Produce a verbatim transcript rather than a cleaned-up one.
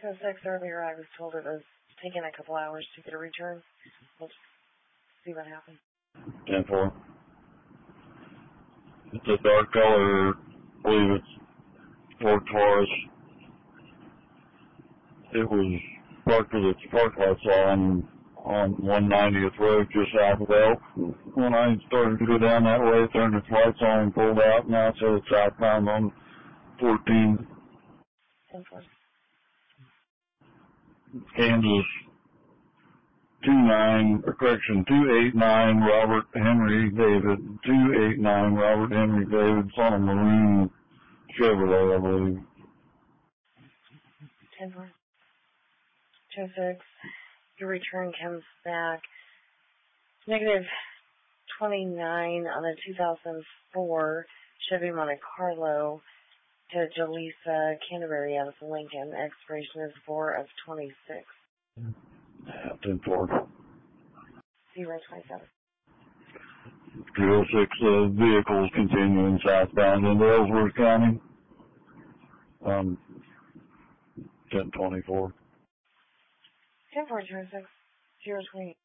So six earlier, I was told it was taking a couple hours to get a return. We'll just see what happens. ten four. It's a dark color. I believe it's Ford Taurus. It was parked with its park lights on on one ninetieth Road just south of Elk. When I started to go down that way, it turned its lights on and pulled out. Now it says it's southbound on fourteen. ten four. Kansas two nine, or correction, two eight nine Robert Henry David, two eight nine Robert Henry David, son of Maroon Chevrolet, I believe. ten four. two six. Your return comes back negative twenty-nine on a two thousand four Chevy Monte Carlo to Jaleesa, Canterbury out of Lincoln. Expiration is four of twenty-six. ten four. zero twenty-seven. two oh six uh, vehicles continuing southbound into Ellsworth County. Um, ten twenty-four. ten four zero six zero twenty.